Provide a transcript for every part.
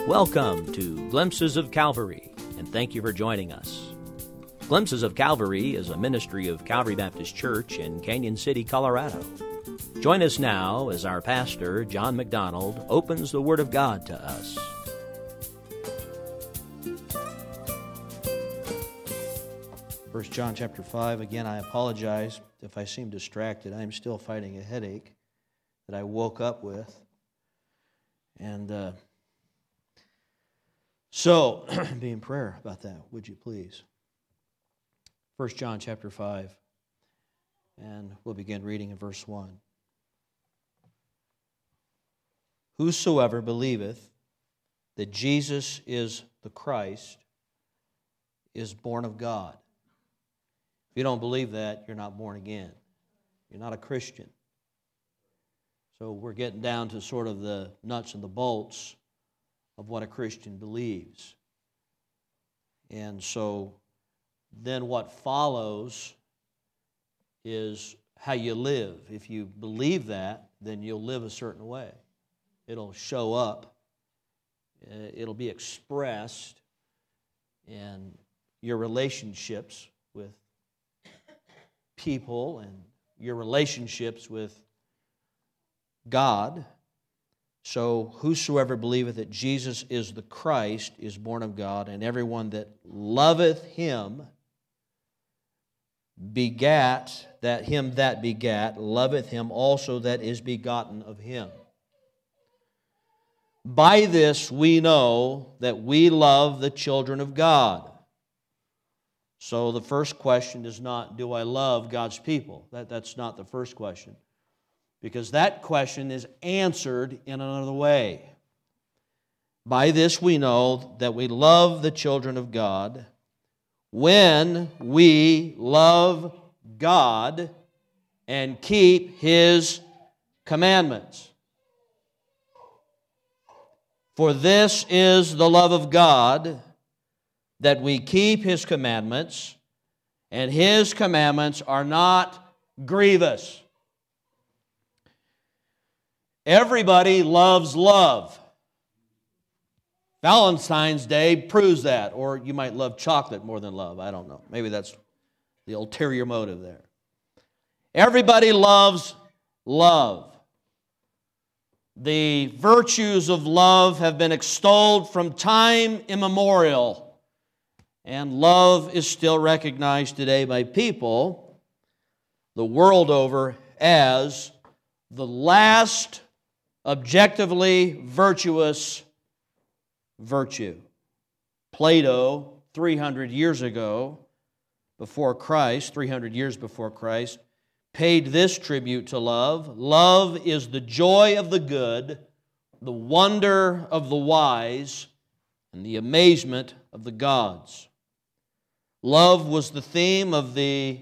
Welcome to Glimpses of Calvary, and thank you for joining us. Glimpses of Calvary is a ministry of Calvary Baptist Church in Canyon City, Colorado. Join us now as our pastor, John McDonald, opens the Word of God to us. First John chapter 5, again, I apologize if I seem distracted. I am still fighting a headache that I woke up with. And so, be in prayer about that, would you please? First John chapter 5, and we'll begin reading in verse 1. Whosoever believeth that Jesus is the Christ is born of God. If you don't believe that, you're not born again. You're not a Christian. So we're getting down to sort of the nuts and the bolts of what a Christian believes. And so then what follows is how you live. If you believe that, then you'll live a certain way. It'll show up. It'll be expressed in your relationships with people and your relationships with God. So whosoever believeth that Jesus is the Christ is born of God, and everyone that loveth him begat, that him that begat, loveth him also that is begotten of him. By this we know that we love the children of God. So the first question is not, do I love God's people? That's not the first question. Because that question is answered in another way. By this we know that we love the children of God when we love God and keep His commandments. For this is the love of God, that we keep His commandments, and His commandments are not grievous. Everybody loves love. Valentine's Day proves that. Or you might love chocolate more than love. I don't know. Maybe that's the ulterior motive there. Everybody loves love. The virtues of love have been extolled from time immemorial. And love is still recognized today by people the world over as the last objectively virtuous virtue. Plato, 300 years ago, before Christ, 300 years before Christ, paid this tribute to love. Love is the joy of the good, the wonder of the wise, and the amazement of the gods. Love was the theme of the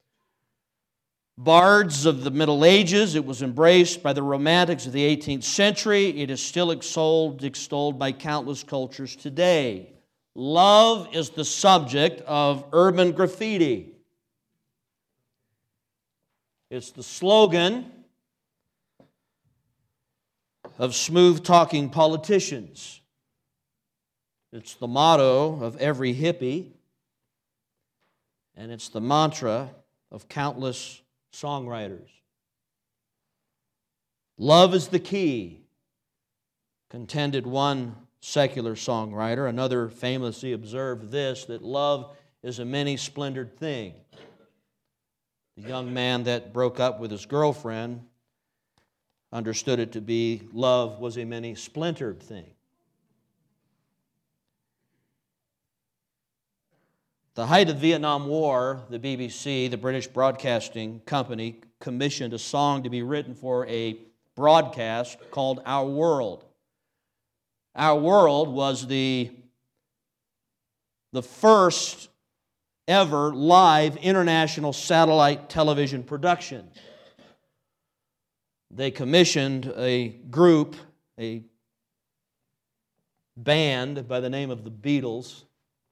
bards of the Middle Ages. It was embraced by the Romantics of the 18th century. It is still extolled by countless cultures today. Love is the subject of urban graffiti. It's the slogan of smooth-talking politicians. It's the motto of every hippie, and it's the mantra of countless songwriters. Love is the key, contended one secular songwriter. Another famously observed this, that love is a many-splendored thing. The young man that broke up with his girlfriend understood it to be love was a many-splintered thing. The height of the Vietnam War, the BBC, the British Broadcasting Company, commissioned a song to be written for a broadcast called Our World. Our World was the first ever live international satellite television production. They commissioned a group, a band by the name of the Beatles,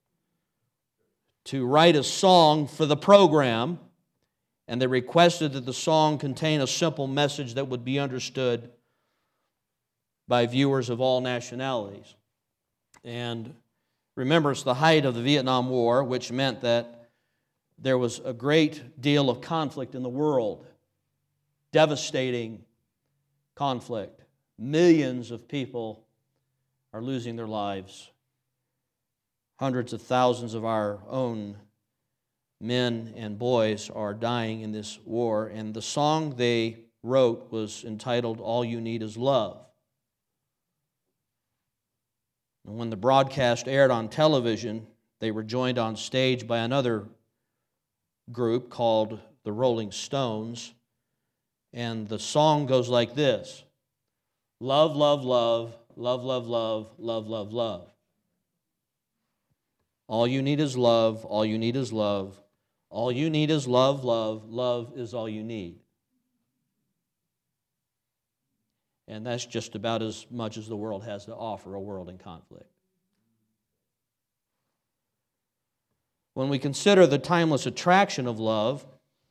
to write a song for the program, and they requested that the song contain a simple message that would be understood by viewers of all nationalities. And remember, it's the height of the Vietnam War, which meant that there was a great deal of conflict in the world, devastating conflict. Millions of people are losing their lives. Hundreds of thousands of our own men and boys are dying in this war. And the song they wrote was entitled, "All You Need Is Love." And when the broadcast aired on television, they were joined on stage by another group called the Rolling Stones. And the song goes like this: love, love, love, love, love, love, love, love, love. All you need is love, all you need is love. All you need is love, love, love is all you need. And that's just about as much as the world has to offer, a world in conflict. When we consider the timeless attraction of love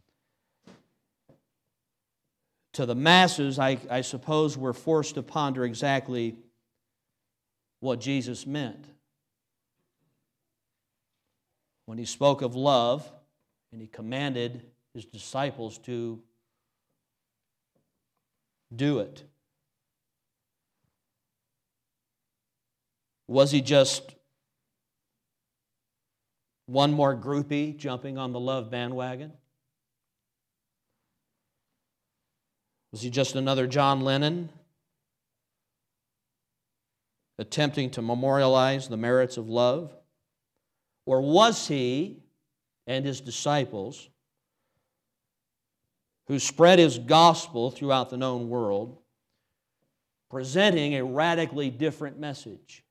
to the masses, I suppose we're forced to ponder exactly what Jesus meant when He spoke of love and He commanded His disciples to do it. Was He just one more groupie jumping on the love bandwagon? Was He just another John Lennon attempting to memorialize the merits of love? Or was He and His disciples, who spread His gospel throughout the known world, presenting a radically different message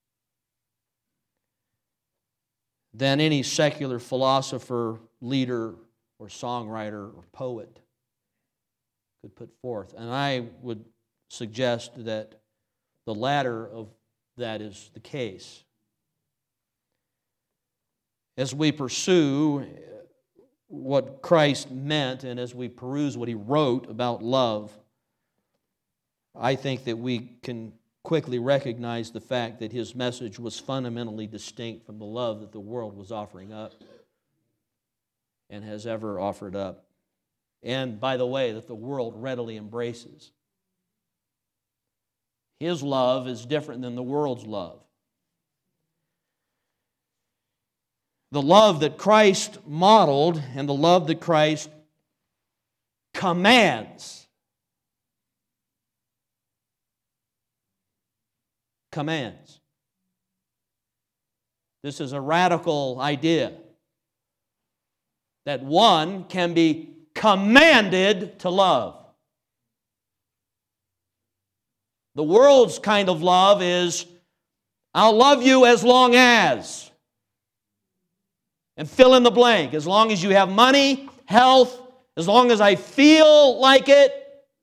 than any secular philosopher, leader, or songwriter, or poet could put forth? And I would suggest that the latter of that is the case. As we pursue what Christ meant and as we peruse what He wrote about love, I think that we can quickly recognize the fact that His message was fundamentally distinct from the love that the world was offering up and has ever offered up. And, by the way, that the world readily embraces. His love is different than the world's love. The love that Christ modeled and the love that Christ commands. Commands. This is a radical idea that one can be commanded to love. The world's kind of love is, I'll love you as long as, and fill in the blank, as long as you have money, health, as long as I feel like it.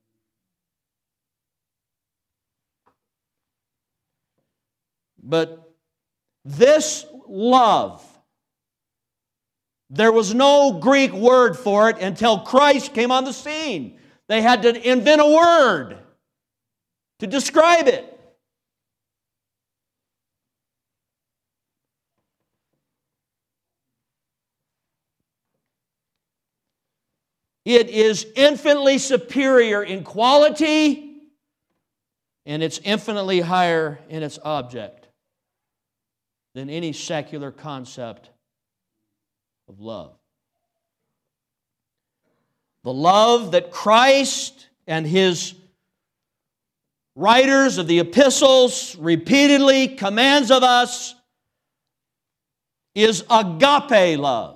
But this love, there was no Greek word for it until Christ came on the scene. They had to invent a word to describe it. It is infinitely superior in quality, and it's infinitely higher in its object than any secular concept of love. The love that Christ and His writers of the epistles repeatedly commands of us is agape love.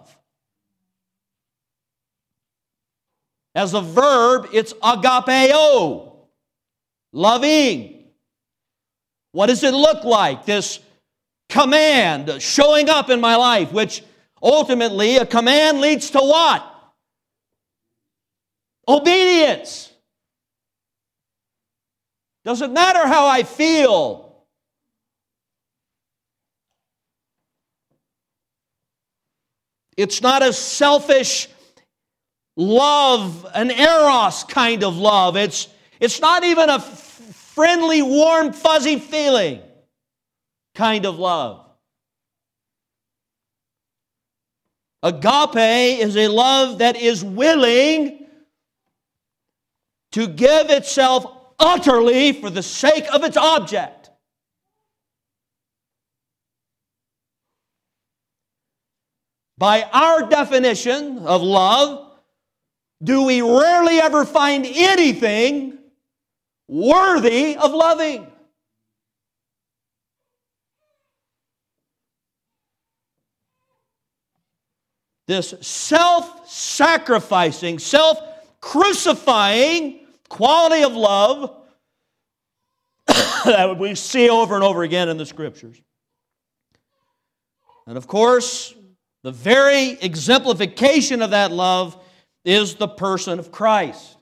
As a verb, it's agapeo, loving. What does it look like? This command showing up in my life, which ultimately a command leads to what? Obedience. Doesn't matter how I feel. It's not a selfish love, an eros kind of love. It's not even a friendly, warm, fuzzy feeling. kind of love. Agape is a love that is willing to give itself utterly for the sake of its object. By our definition of love, do we rarely ever find anything worthy of loving? This self-sacrificing, self-crucifying quality of love that we see over and over again in the Scriptures. And of course, the very exemplification of that love is the person of Christ.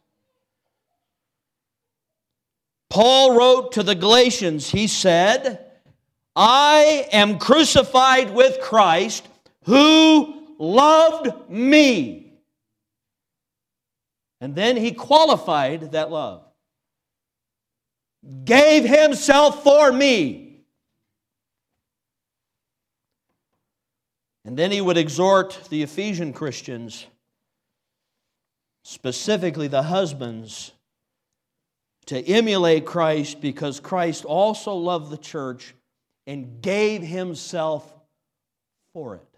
Paul wrote to the Galatians, he said, I am crucified with Christ, who loved me. And then he qualified that love. Gave himself for me. And then he would exhort the Ephesian Christians, specifically the husbands, to emulate Christ because Christ also loved the church and gave himself for it.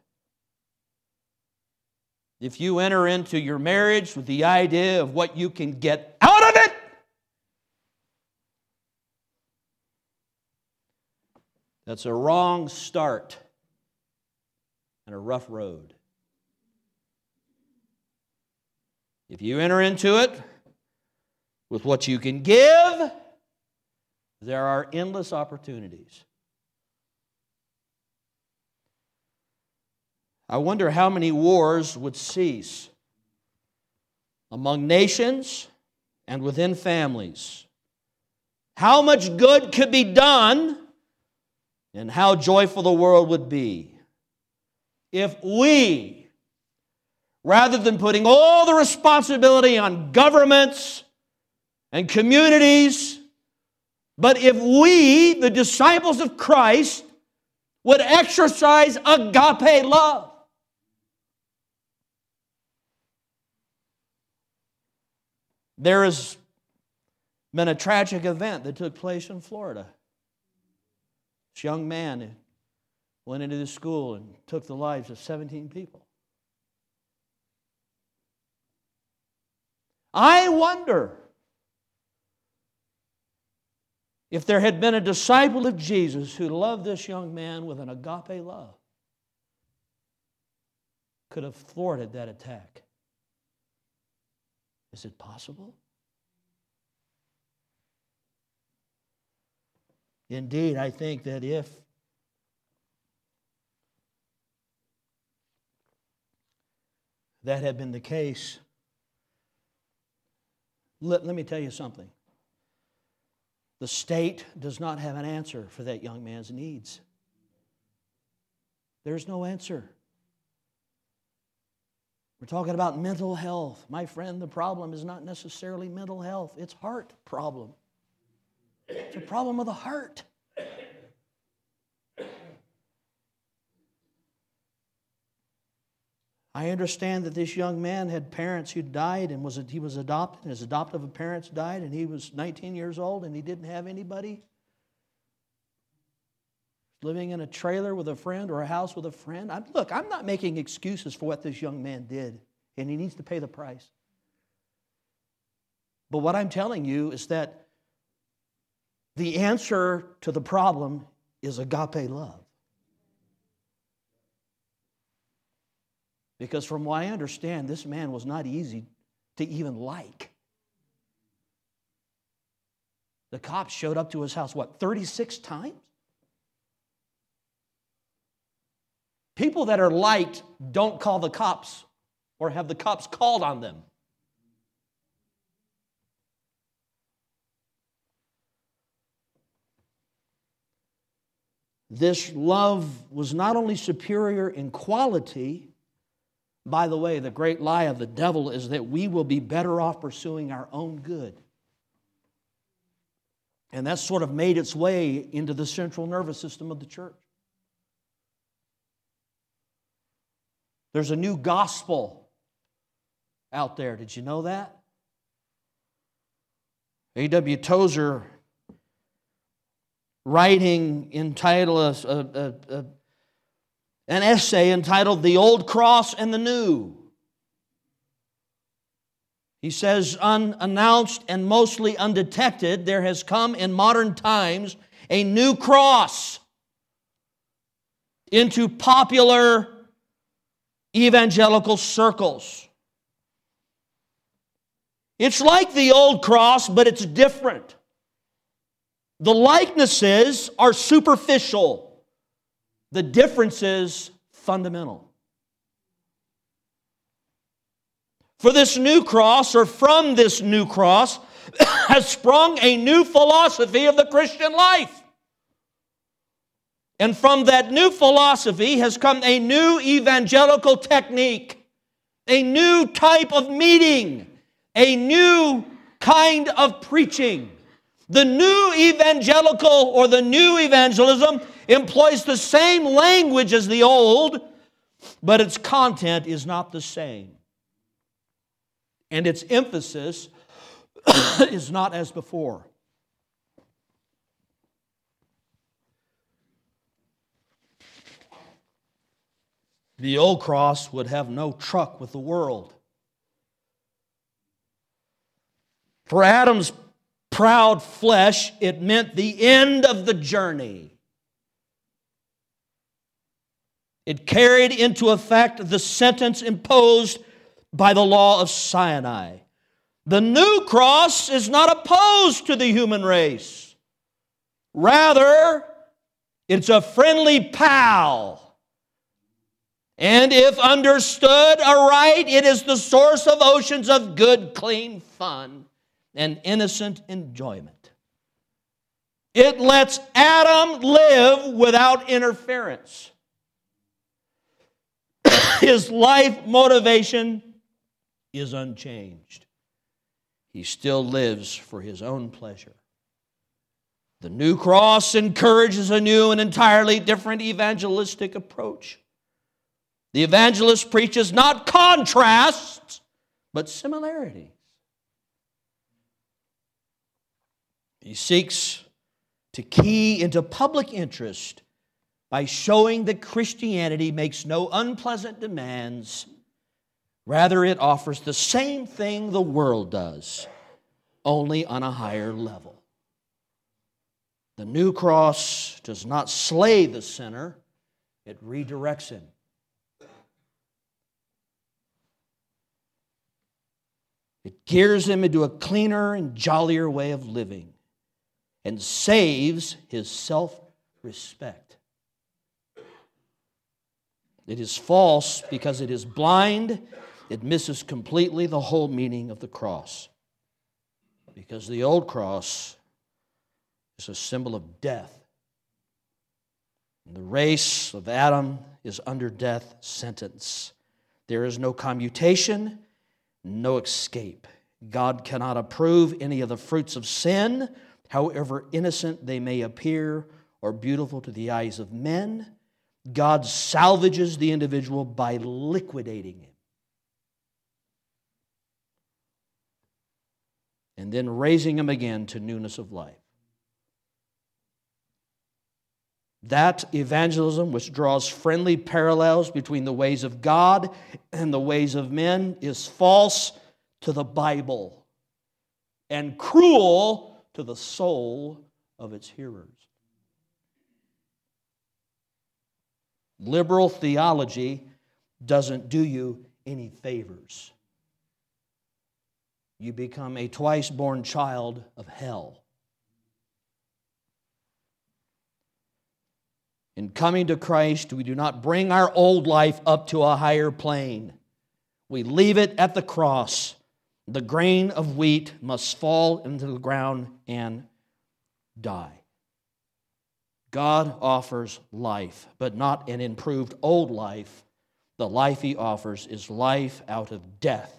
If you enter into your marriage with the idea of what you can get out of it, that's a wrong start and a rough road. If you enter into it with what you can give, there are endless opportunities. I wonder how many wars would cease among nations and within families. How much good could be done and how joyful the world would be if we, rather than putting all the responsibility on governments and communities, but if we, the disciples of Christ, would exercise agape love. There has been a tragic event that took place in Florida. This young man went into the school and took the lives of 17 people. I wonder if there had been a disciple of Jesus who loved this young man with an agape love, could have thwarted that attack. Is it possible? Indeed, I think that if that had been the case, let me tell you something. The state does not have an answer for that young man's needs. There's no answer. We're talking about mental health. My friend, the problem is not necessarily mental health. It's heart problem. It's a problem of the heart. I understand that this young man had parents who died and he was adopted. His adoptive parents died and he was 19 years old and he didn't have anybody. Living in a trailer with a friend or a house with a friend. Look, I'm not making excuses for what this young man did, and he needs to pay the price. But what I'm telling you is that the answer to the problem is agape love. Because from what I understand, this man was not easy to even like. The cops showed up to his house, 36 times? People that are liked don't call the cops or have the cops called on them. This love was not only superior in quality. By the way, the great lie of the devil is that we will be better off pursuing our own good. And that's sort of made its way into the central nervous system of the church. There's a new gospel out there. Did you know that? A.W. Tozer, writing entitled an essay entitled "The Old Cross and the New." He says, unannounced and mostly undetected, there has come in modern times a new cross into popular evangelical circles. It's like the old cross, but it's different. The likenesses are superficial. The difference is fundamental. For this new cross, or from this new cross, has sprung a new philosophy of the Christian life. And from that new philosophy has come a new evangelical technique, a new type of meeting, a new kind of preaching. The new evangelical or the new evangelism employs the same language as the old, but its content is not the same. And its emphasis is not as before. The old cross would have no truck with the world. For Adam's proud flesh, it meant the end of the journey. It carried into effect the sentence imposed by the law of Sinai. The new cross is not opposed to the human race. Rather, it's a friendly pal. And if understood aright, it is the source of oceans of good, clean fun and innocent enjoyment. It lets Adam live without interference. His life motivation is unchanged. He still lives for his own pleasure. The new cross encourages a new and entirely different evangelistic approach. The evangelist preaches not contrasts, but similarities. He seeks to key into public interest by showing that Christianity makes no unpleasant demands. Rather, it offers the same thing the world does, only on a higher level. The new cross does not slay the sinner, it redirects him. It gears him into a cleaner and jollier way of living and saves his self-respect. It is false because it is blind. It misses completely the whole meaning of the cross. Because the old cross is a symbol of death. And the race of Adam is under death sentence. There is no commutation, no escape. God cannot approve any of the fruits of sin, however innocent they may appear or beautiful to the eyes of men. God salvages the individual by liquidating him and then raising him again to newness of life. That evangelism, which draws friendly parallels between the ways of God and the ways of men, is false to the Bible and cruel to the soul of its hearers. Liberal theology doesn't do you any favors. You become a twice-born child of hell. In coming to Christ, we do not bring our old life up to a higher plane. We leave it at the cross. The grain of wheat must fall into the ground and die. God offers life, but not an improved old life. The life He offers is life out of death.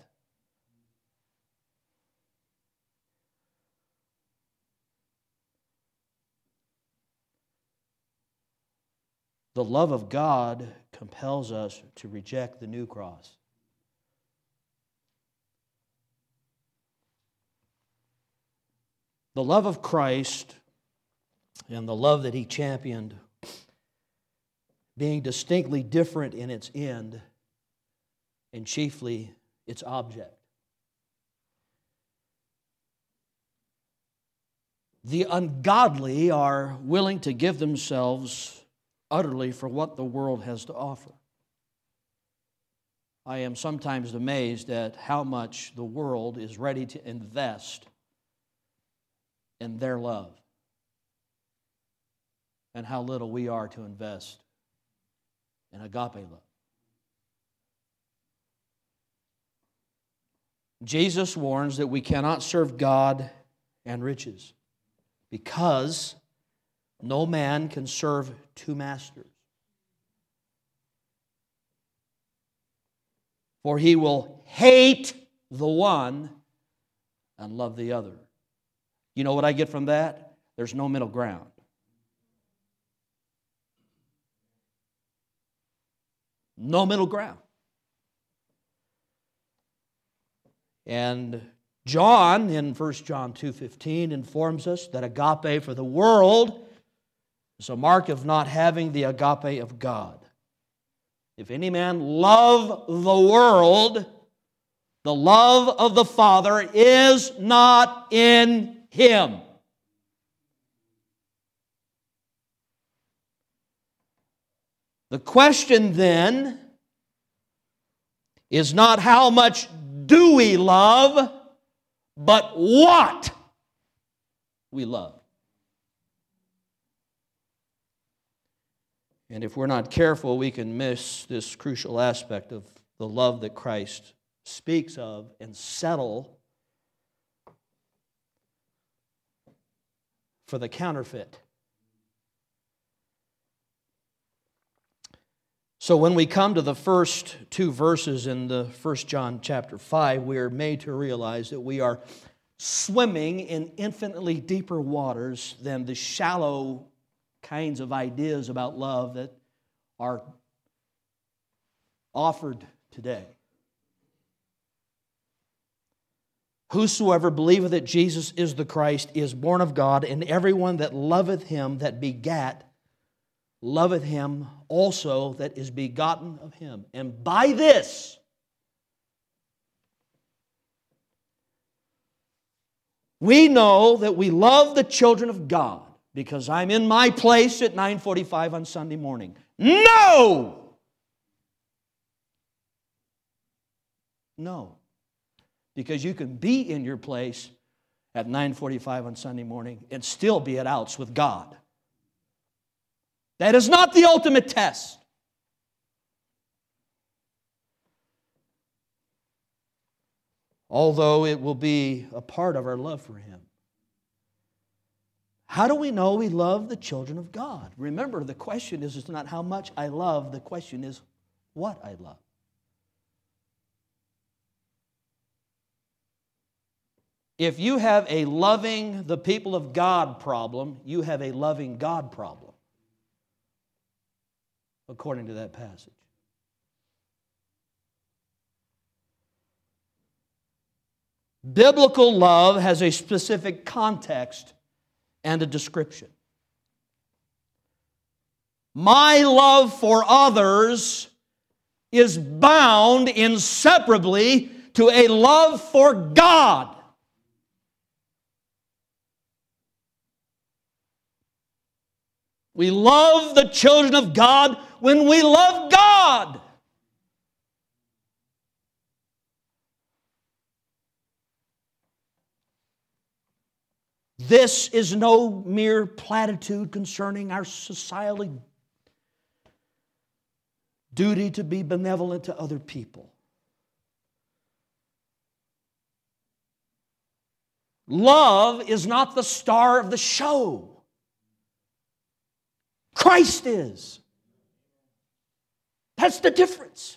The love of God compels us to reject the new cross. The love of Christ and the love that He championed, being distinctly different in its end and chiefly its object. The ungodly are willing to give themselves utterly for what the world has to offer. I am sometimes amazed at how much the world is ready to invest in their love and how little we are to invest in agape love. Jesus warns that we cannot serve God and riches because no man can serve two masters. For he will hate the one and love the other. You know what I get from that? There's no middle ground. No middle ground. And John, in 1 John 2:15, informs us that agape for the world is a mark of not having the agape of God. If any man love the world, the love of the Father is not in him. The question then is not how much do we love, but what we love. And if we're not careful, we can miss this crucial aspect of the love that Christ speaks of and settle for the counterfeit. So when we come to the first two verses in the 1 John chapter 5, we are made to realize that we are swimming in infinitely deeper waters than the shallow kinds of ideas about love that are offered today. Whosoever believeth that Jesus is the Christ is born of God, and everyone that loveth him that begat loveth him also that is begotten of him. And by this we know that we love the children of God, because I'm in my place at 9:45 on Sunday morning. No! No. Because you can be in your place at 9:45 on Sunday morning and still be at outs with God. That is not the ultimate test. Although it will be a part of our love for Him. How do we know we love the children of God? Remember, the question is not how much I love, the question is what I love. If you have a loving the people of God problem, you have a loving God problem, according to that passage. Biblical love has a specific context and a description. My love for others is bound inseparably to a love for God. We love the children of God when we love God. This is no mere platitude concerning our societal duty to be benevolent to other people. Love is not the star of the show. Christ is. That's the difference.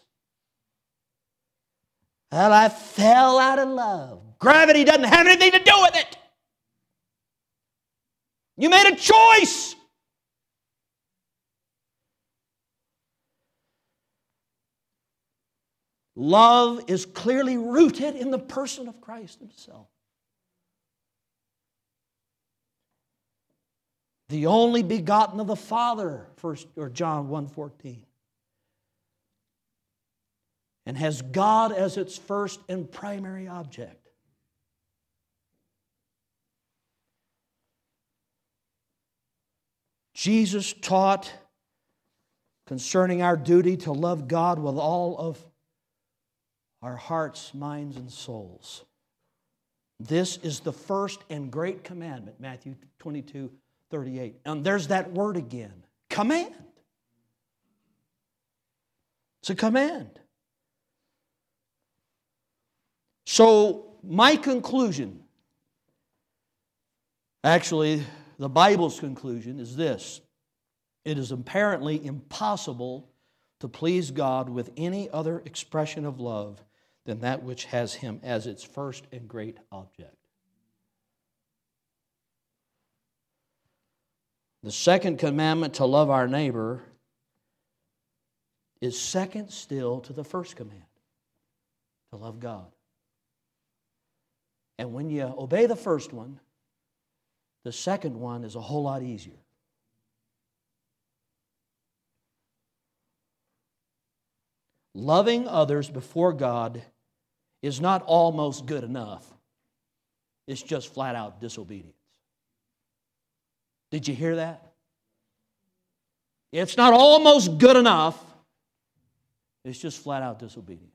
Well, I fell out of love. Gravity doesn't have anything to do with it. You made a choice. Love is clearly rooted in the person of Christ Himself. The only begotten of the Father, John 1:14. And has God as its first and primary object. Jesus taught concerning our duty to love God with all of our hearts, minds, and souls. This is the first and great commandment, Matthew 22:38. And there's that word again, command. It's a command. So, my conclusion, actually, the Bible's conclusion is this. It is apparently impossible to please God with any other expression of love than that which has Him as its first and great object. The second commandment, to love our neighbor, is second still to the first command, to love God. And when you obey the first one, the second one is a whole lot easier. Loving others before God is not almost good enough. It's just flat out disobedience. Did you hear that? It's not almost good enough. It's just flat out disobedience.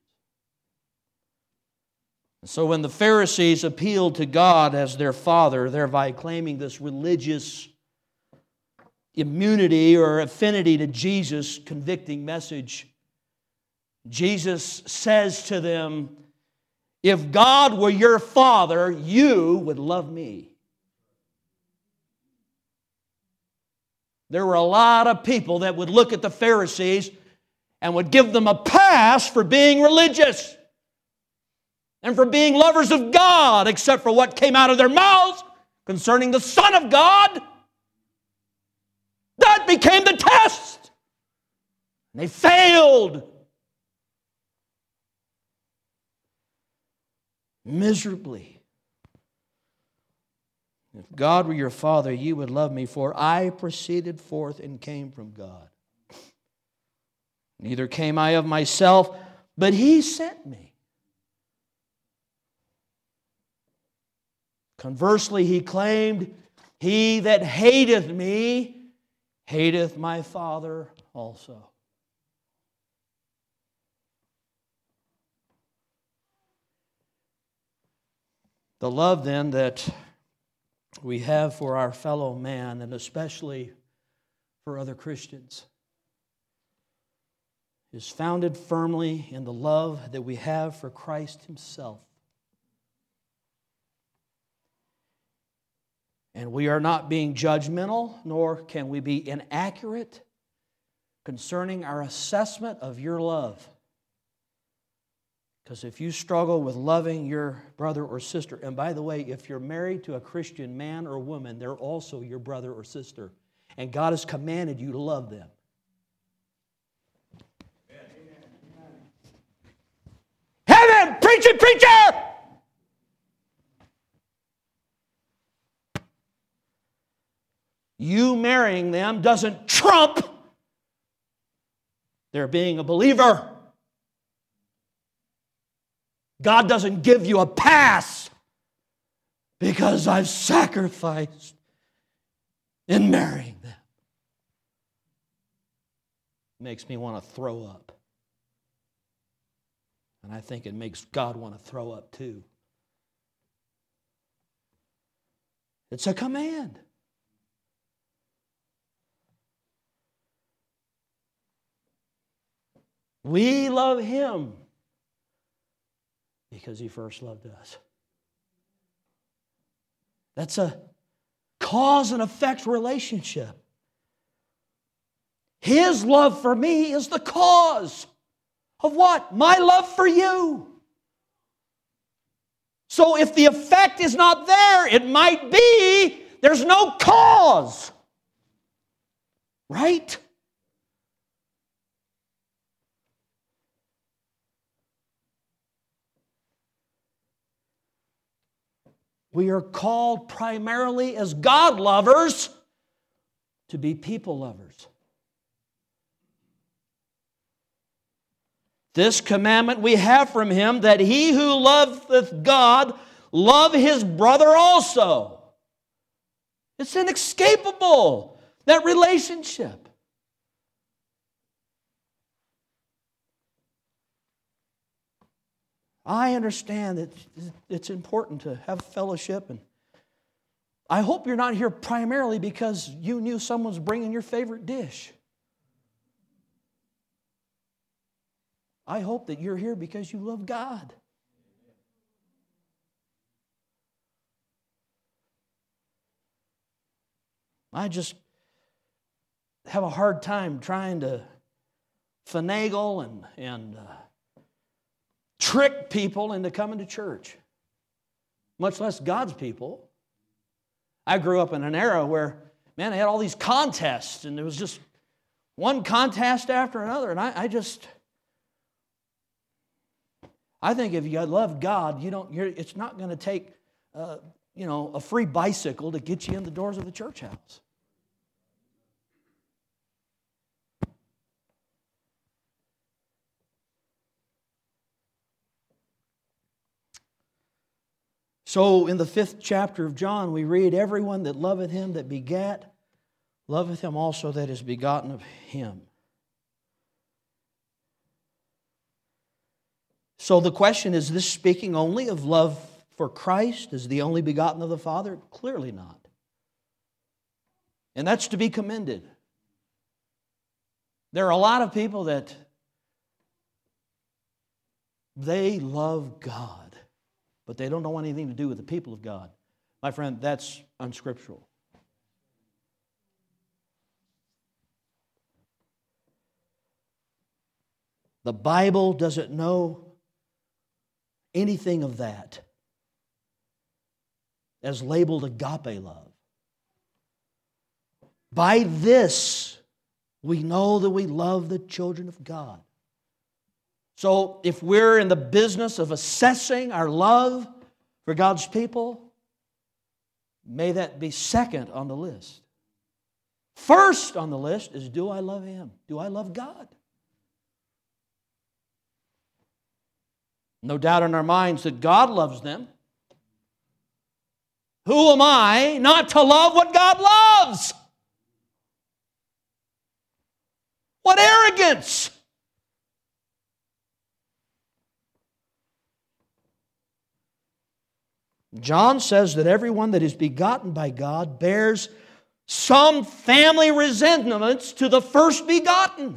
So when the Pharisees appealed to God as their Father, thereby claiming this religious immunity or affinity to Jesus' convicting message, Jesus says to them, if God were your Father, you would love me. There were a lot of people that would look at the Pharisees and would give them a pass for being religious and for being lovers of God, except for what came out of their mouths concerning the Son of God. That became the test. And they failed miserably. If God were your Father, you would love me, for I proceeded forth and came from God. Neither came I of myself, but He sent me. Conversely, He claimed, he that hateth me, hateth my Father also. The love then that we have for our fellow man, and especially for other Christians, is founded firmly in the love that we have for Christ Himself. And we are not being judgmental, nor can we be inaccurate concerning our assessment of your love. Because if you struggle with loving your brother or sister, and by the way, if you're married to a Christian man or woman, they're also your brother or sister. And God has commanded you to love them. Heaven, preacher, preacher! You marrying them doesn't trump their being a believer. God doesn't give you a pass because I've sacrificed in marrying them. It makes me want to throw up. And I think it makes God want to throw up too. It's a command. We love Him because He first loved us. That's a cause and effect relationship. His love for me is the cause of what? My love for you. So if the effect is not there, it might be there's no cause. Right? We are called primarily as God lovers to be people lovers. This commandment we have from Him, that he who loveth God love his brother also. It's inescapable, that relationship. I understand that it's important to have fellowship, and I hope you're not here primarily because you knew someone's bringing your favorite dish. I hope that you're here because you love God. I just have a hard time trying to finagle and trick people into coming to church, much less God's people. I grew up in an era where, man, they had all these contests, and there was just one contest after another, and I think if you love God, it's not going to take a free bicycle to get you in the doors of the church house. So in the 5th chapter of John, we read, everyone that loveth him that begat, loveth him also that is begotten of him. So the question, is this speaking only of love for Christ as the only begotten of the Father? Clearly not. And that's to be commended. There are a lot of people that they love God, but they don't want anything to do with the people of God. My friend, that's unscriptural. The Bible doesn't know anything of that as labeled agape love. By this, we know that we love the children of God. So if we're in the business of assessing our love for God's people, may that be second on the list. First on the list is, do I love Him? Do I love God? No doubt in our minds that God loves them. Who am I not to love what God loves? What arrogance! John says that everyone that is begotten by God bears some family resemblance to the first begotten.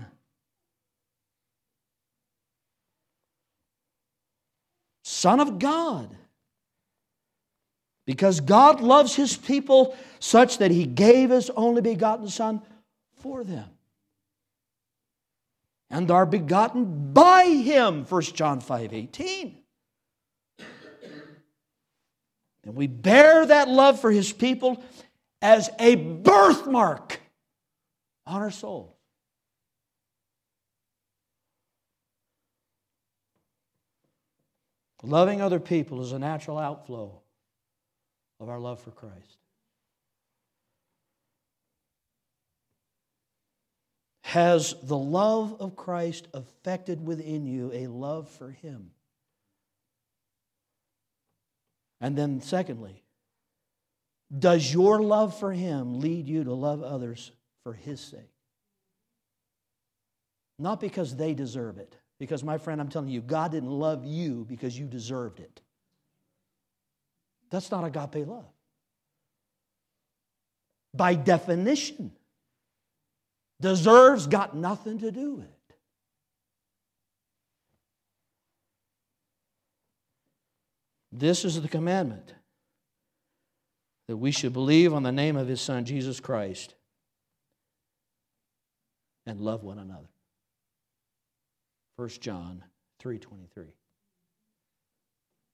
Son of God. Because God loves His people such that He gave His only begotten Son for them. And are begotten by Him, 1 John 5:18. And we bear that love for His people as a birthmark on our soul. Loving other people is a natural outflow of our love for Christ. Has the love of Christ affected within you a love for Him? And then secondly, does your love for Him lead you to love others for His sake? Not because they deserve it. Because, my friend, I'm telling you, God didn't love you because you deserved it. That's not agape love. By definition, deserves got nothing to do with it. This is the commandment, that we should believe on the name of His Son, Jesus Christ, and love one another. 1 John 3:23.